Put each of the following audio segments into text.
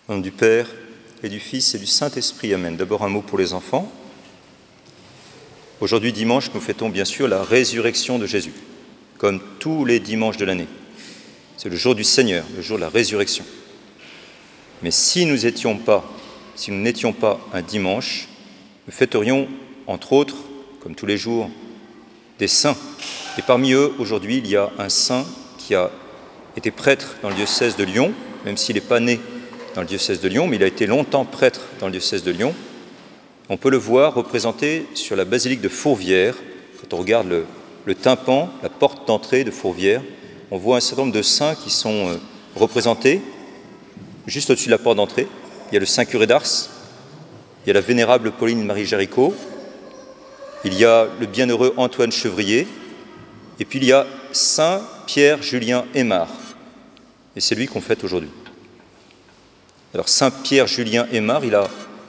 Au nom du Père et du Fils et du Saint-Esprit, Amen. D'abord un mot pour les enfants. Aujourd'hui, dimanche, nous fêtons bien sûr la résurrection de Jésus, comme tous les dimanches de l'année. C'est le jour du Seigneur, le jour de la résurrection. Mais si nous n'étions pas un dimanche, nous fêterions, entre autres, comme tous les jours, des saints. Et parmi eux, aujourd'hui, il y a un saint qui a été prêtre dans le diocèse de Lyon, même s'il n'est pas né dans le diocèse de Lyon, mais il a été longtemps prêtre dans le diocèse de Lyon. On peut le voir représenté sur la basilique de Fourvière. Quand on regarde le tympan, la porte d'entrée de Fourvière, on voit un certain nombre de saints qui sont représentés juste au-dessus de la porte d'entrée. Il y a le Saint Curé d'Ars, il y a la vénérable Pauline Marie Jaricot, il y a le bienheureux Antoine Chevrier, et puis il y a Saint Pierre Julien Aymar. Et c'est lui qu'on fête aujourd'hui. Alors Saint Pierre Julien Aymar, il a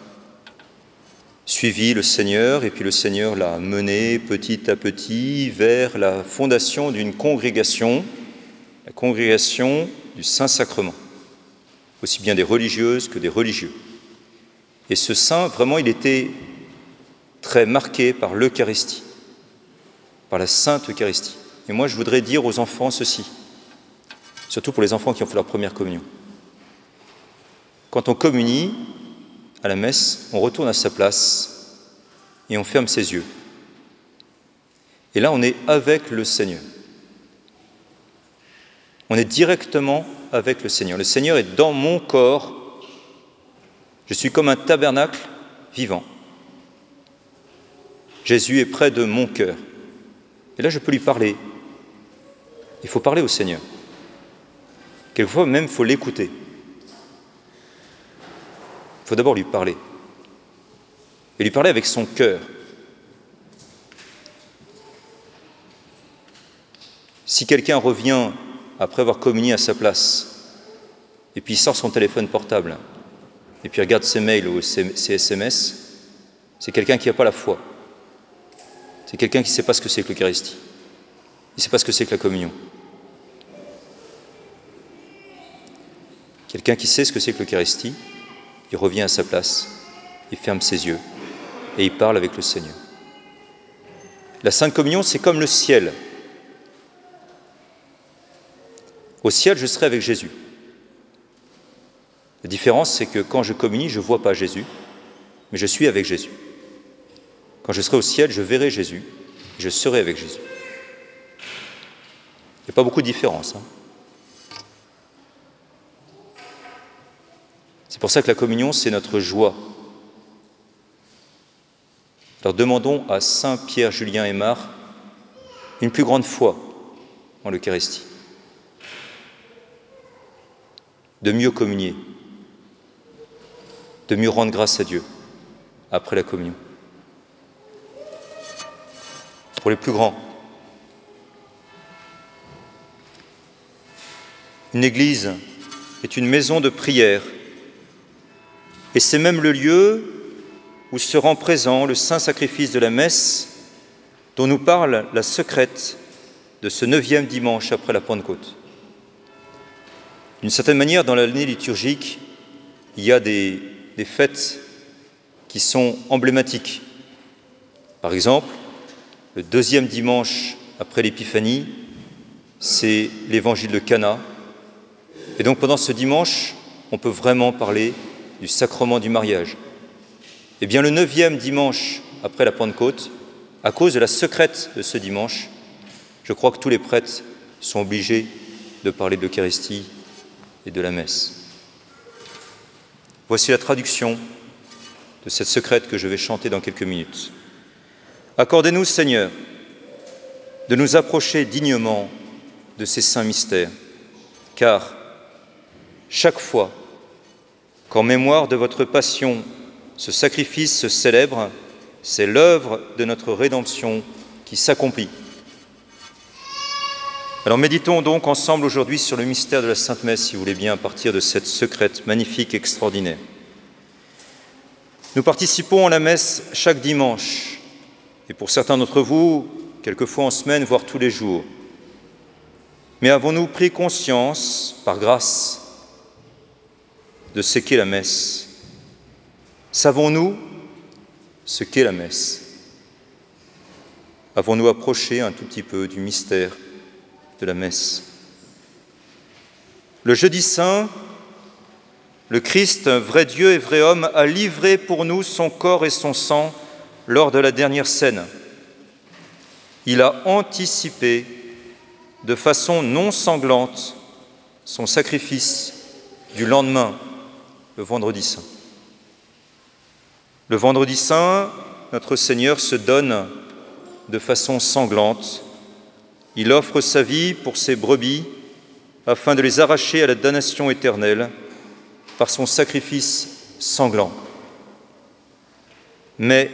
suivi le Seigneur, et puis le Seigneur l'a mené petit à petit vers la fondation d'une congrégation, la congrégation du Saint-Sacrement, aussi bien des religieuses que des religieux. Et ce saint, vraiment, il était très marqué par l'Eucharistie, par la Sainte Eucharistie. Et moi, je voudrais dire aux enfants ceci, surtout pour les enfants qui ont fait leur première communion. Quand on communie à la messe, on retourne à sa place et on ferme ses yeux. Et là, on est avec le Seigneur. On est directement avec le Seigneur. Le Seigneur est dans mon corps. Je suis comme un tabernacle vivant. Jésus est près de mon cœur. Et là, je peux lui parler. Il faut parler au Seigneur. Quelquefois, même, il faut l'écouter. Il faut d'abord lui parler. Et lui parler avec son cœur. Si quelqu'un revient après avoir communié à sa place, et puis il sort son téléphone portable, et puis regarde ses mails ou ses SMS, c'est quelqu'un qui n'a pas la foi. C'est quelqu'un qui ne sait pas ce que c'est que l'Eucharistie. Il ne sait pas ce que c'est que la communion. Quelqu'un qui sait ce que c'est que l'Eucharistie, il revient à sa place, il ferme ses yeux et il parle avec le Seigneur. La Sainte Communion, c'est comme le ciel. Au ciel, je serai avec Jésus. La différence, c'est que quand je communie, je ne vois pas Jésus, mais je suis avec Jésus. Quand je serai au ciel, je verrai Jésus et je serai avec Jésus. Il n'y a pas beaucoup de différence. C'est pour ça que la communion, c'est notre joie. Alors demandons à Saint Pierre Julien Aymar une plus grande foi en l'Eucharistie, de mieux communier, de mieux rendre grâce à Dieu après la communion. Pour les plus grands, une église est une maison de prière et c'est même le lieu où se rend présent le saint sacrifice de la messe dont nous parle la secrète de ce 9e dimanche après la Pentecôte. D'une certaine manière, dans l'année liturgique, il y a des fêtes qui sont emblématiques. Par exemple, le 2e dimanche après l'Épiphanie, c'est l'évangile de Cana. Et donc pendant ce dimanche, on peut vraiment parler du sacrement du mariage. Eh bien, le 9e dimanche après la Pentecôte, à cause de la secrète de ce dimanche, je crois que tous les prêtres sont obligés de parler de l'Eucharistie et de la messe. Voici la traduction de cette secrète que je vais chanter dans quelques minutes. Accordez-nous, Seigneur, de nous approcher dignement de ces saints mystères, car chaque fois qu'en mémoire de votre passion, ce sacrifice se célèbre, c'est l'œuvre de notre rédemption qui s'accomplit. Alors méditons donc ensemble aujourd'hui sur le mystère de la Sainte Messe, si vous voulez bien, à partir de cette secrète magnifique, extraordinaire. Nous participons à la messe chaque dimanche, et pour certains d'entre vous, quelquefois en semaine, voire tous les jours. Mais avons-nous pris conscience, par grâce, de ce qu'est la messe. Savons-nous ce qu'est la messe? Avons-nous approché un tout petit peu du mystère de la messe? Le jeudi saint, le Christ, vrai Dieu et vrai homme, a livré pour nous son corps et son sang lors de la dernière scène. Il a anticipé de façon non sanglante son sacrifice du lendemain, le vendredi saint. Le vendredi saint, notre Seigneur se donne de façon sanglante. Il offre sa vie pour ses brebis afin de les arracher à la damnation éternelle par son sacrifice sanglant. Mais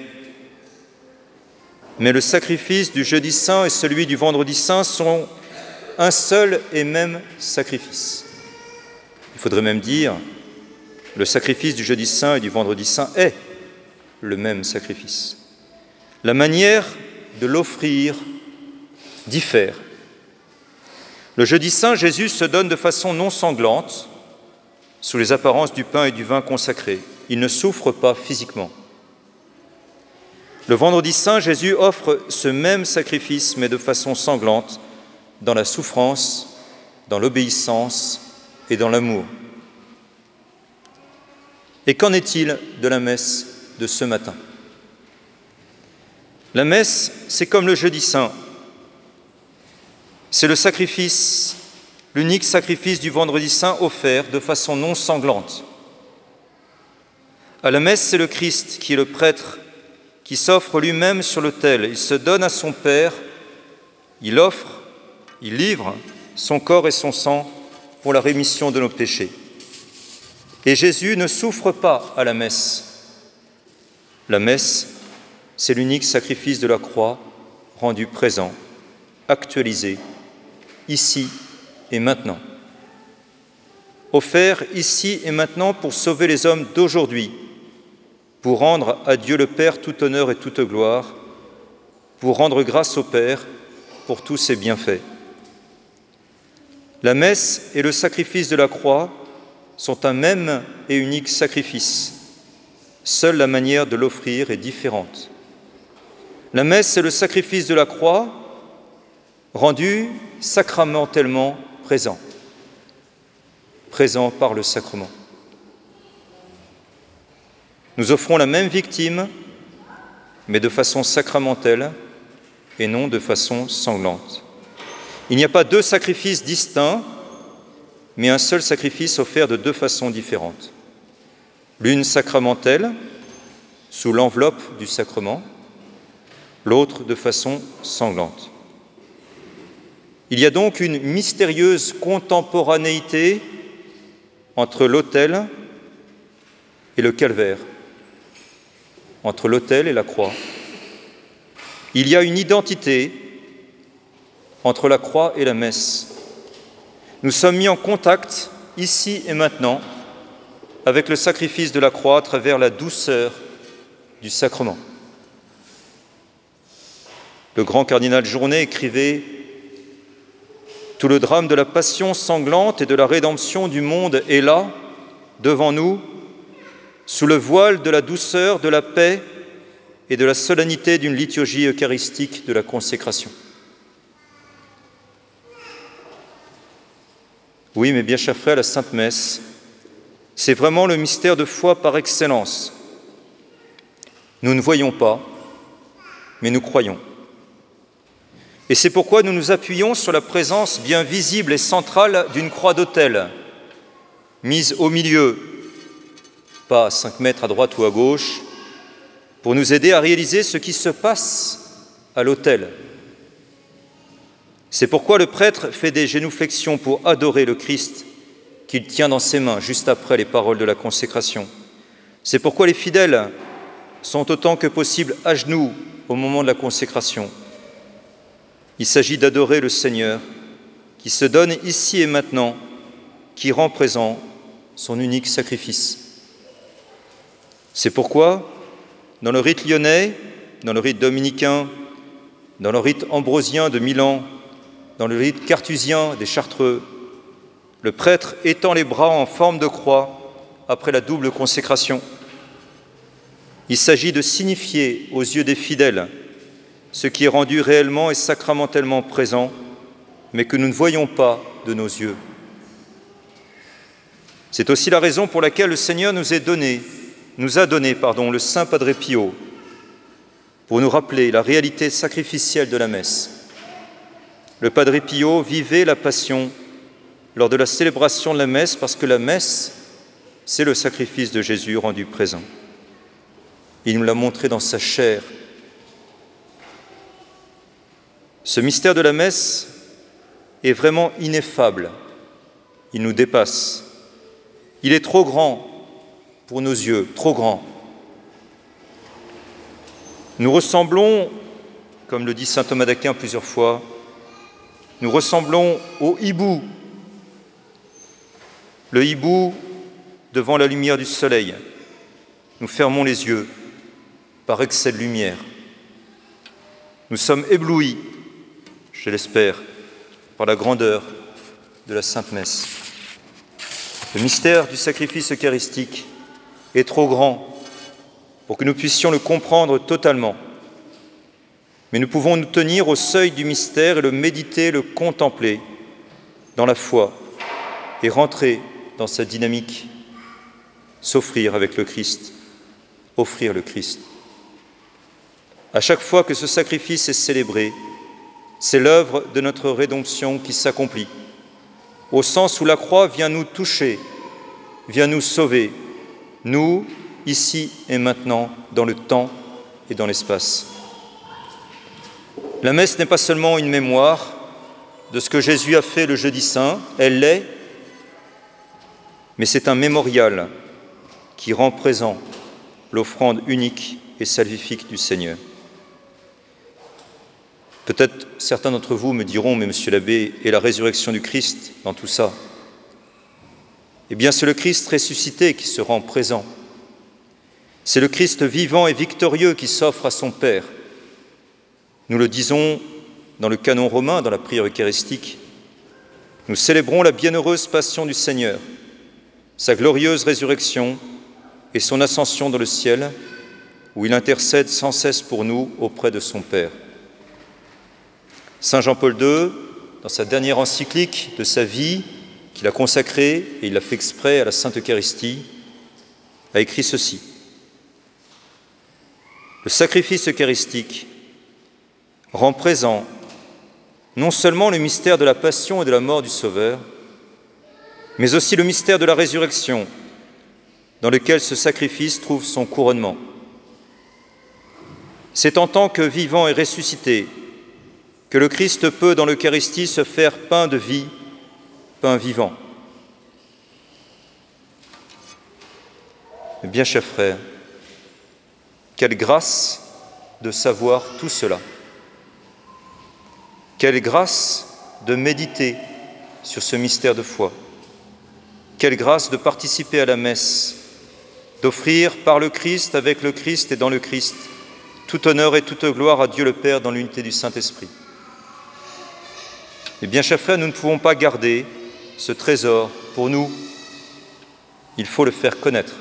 le sacrifice du jeudi saint et celui du vendredi saint sont un seul et même sacrifice. Il faudrait même dire, le sacrifice du jeudi saint et du vendredi saint est le même sacrifice. La manière de l'offrir diffère. Le jeudi saint, Jésus se donne de façon non sanglante, sous les apparences du pain et du vin consacrés. Il ne souffre pas physiquement. Le vendredi saint, Jésus offre ce même sacrifice, mais de façon sanglante, dans la souffrance, dans l'obéissance et dans l'amour. Et qu'en est-il de la messe de ce matin? La messe, c'est comme le jeudi saint. C'est le sacrifice, l'unique sacrifice du vendredi saint offert de façon non sanglante. À la messe, c'est le Christ qui est le prêtre, qui s'offre lui-même sur l'autel. Il se donne à son Père, il offre, il livre son corps et son sang pour la rémission de nos péchés. Et Jésus ne souffre pas à la messe. La messe, c'est l'unique sacrifice de la croix rendu présent, actualisé, ici et maintenant. Offert ici et maintenant pour sauver les hommes d'aujourd'hui, pour rendre à Dieu le Père tout honneur et toute gloire, pour rendre grâce au Père pour tous ses bienfaits. La messe et le sacrifice de la croix sont un même et unique sacrifice. Seule la manière de l'offrir est différente. La messe est le sacrifice de la croix rendu sacramentellement présent par le sacrement. Nous offrons la même victime, mais de façon sacramentelle et non de façon sanglante. Il n'y a pas deux sacrifices distincts, mais un seul sacrifice offert de deux façons différentes. L'une sacramentelle, sous l'enveloppe du sacrement, l'autre de façon sanglante. Il y a donc une mystérieuse contemporanéité entre l'autel et le calvaire, entre l'autel et la croix. Il y a une identité entre la croix et la messe. Nous sommes mis en contact, ici et maintenant, avec le sacrifice de la croix à travers la douceur du sacrement. Le grand cardinal Journet écrivait « Tout le drame de la passion sanglante et de la rédemption du monde est là, devant nous, sous le voile de la douceur, de la paix et de la solennité d'une liturgie eucharistique de la consécration. » Oui, mes bien chers frères, la Sainte Messe, c'est vraiment le mystère de foi par excellence. Nous ne voyons pas, mais nous croyons. Et c'est pourquoi nous nous appuyons sur la présence bien visible et centrale d'une croix d'autel, mise au milieu, pas à 5 mètres à droite ou à gauche, pour nous aider à réaliser ce qui se passe à l'autel. C'est pourquoi le prêtre fait des génuflexions pour adorer le Christ qu'il tient dans ses mains juste après les paroles de la consécration. C'est pourquoi les fidèles sont autant que possible à genoux au moment de la consécration. Il s'agit d'adorer le Seigneur qui se donne ici et maintenant, qui rend présent son unique sacrifice. C'est pourquoi, dans le rite lyonnais, dans le rite dominicain, dans le rite ambrosien de Milan, dans le rite carthusien des Chartreux, le prêtre étend les bras en forme de croix après la double consécration. Il s'agit de signifier aux yeux des fidèles ce qui est rendu réellement et sacramentellement présent, mais que nous ne voyons pas de nos yeux. C'est aussi la raison pour laquelle le Seigneur nous a donné le Saint Padre Pio, pour nous rappeler la réalité sacrificielle de la messe. Le Padre Pio vivait la Passion lors de la célébration de la messe, parce que la messe, c'est le sacrifice de Jésus rendu présent. Il nous l'a montré dans sa chair. Ce mystère de la messe est vraiment ineffable. Il nous dépasse. Il est trop grand pour nos yeux, trop grand. Nous ressemblons, comme le dit saint Thomas d'Aquin plusieurs fois, nous ressemblons au hibou. Le hibou devant la lumière du soleil. Nous fermons les yeux par excès de lumière. Nous sommes éblouis, je l'espère, par la grandeur de la Sainte Messe. Le mystère du sacrifice eucharistique est trop grand pour que nous puissions le comprendre totalement. Mais nous pouvons nous tenir au seuil du mystère et le méditer, le contempler dans la foi et rentrer dans sa dynamique, s'offrir avec le Christ, offrir le Christ. À chaque fois que ce sacrifice est célébré, c'est l'œuvre de notre rédemption qui s'accomplit, au sens où la croix vient nous toucher, vient nous sauver, nous, ici et maintenant, dans le temps et dans l'espace. La messe n'est pas seulement une mémoire de ce que Jésus a fait le jeudi saint, elle l'est, mais c'est un mémorial qui rend présent l'offrande unique et salvifique du Seigneur. Peut-être certains d'entre vous me diront, mais monsieur l'abbé, et la résurrection du Christ dans tout ça? Eh bien, c'est le Christ ressuscité qui se rend présent. C'est le Christ vivant et victorieux qui s'offre à son Père. Nous le disons dans le canon romain, dans la prière eucharistique. Nous célébrons la bienheureuse passion du Seigneur, sa glorieuse résurrection et son ascension dans le ciel, où il intercède sans cesse pour nous auprès de son Père. Saint Jean-Paul II, dans sa dernière encyclique de sa vie, qu'il a consacrée, et il l'a fait exprès à la Sainte Eucharistie, a écrit ceci. Le sacrifice eucharistique rend présent non seulement le mystère de la passion et de la mort du Sauveur, mais aussi le mystère de la résurrection, dans lequel ce sacrifice trouve son couronnement. C'est en tant que vivant et ressuscité que le Christ peut, dans l'Eucharistie, se faire pain de vie, pain vivant. Mais bien, chers frères, quelle grâce de savoir tout cela. Quelle grâce de méditer sur ce mystère de foi. Quelle grâce de participer à la messe, d'offrir par le Christ, avec le Christ et dans le Christ, tout honneur et toute gloire à Dieu le Père dans l'unité du Saint-Esprit. Eh bien, chers frères, nous ne pouvons pas garder ce trésor pour nous. Il faut le faire connaître.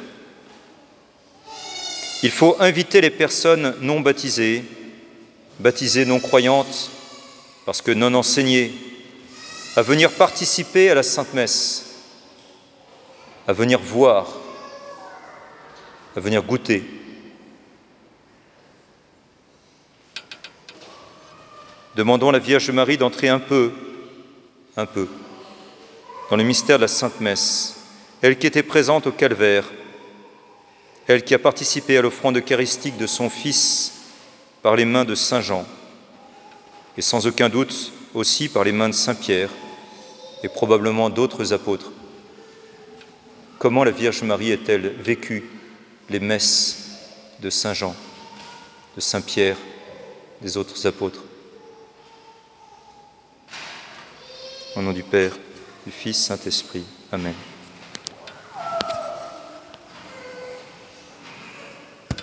Il faut inviter les personnes non baptisées, baptisées non croyantes, parce que non enseignées, à venir participer à la Sainte Messe, à venir voir, à venir goûter. Demandons à la Vierge Marie d'entrer un peu, dans le mystère de la Sainte Messe, elle qui était présente au Calvaire, elle qui a participé à l'offrande eucharistique de son Fils par les mains de Saint Jean, et sans aucun doute aussi par les mains de Saint Pierre et probablement d'autres apôtres. Comment la Vierge Marie a-t-elle vécu les messes de Saint Jean, de Saint Pierre, des autres apôtres? Au nom du Père, du Fils, Saint-Esprit. Amen.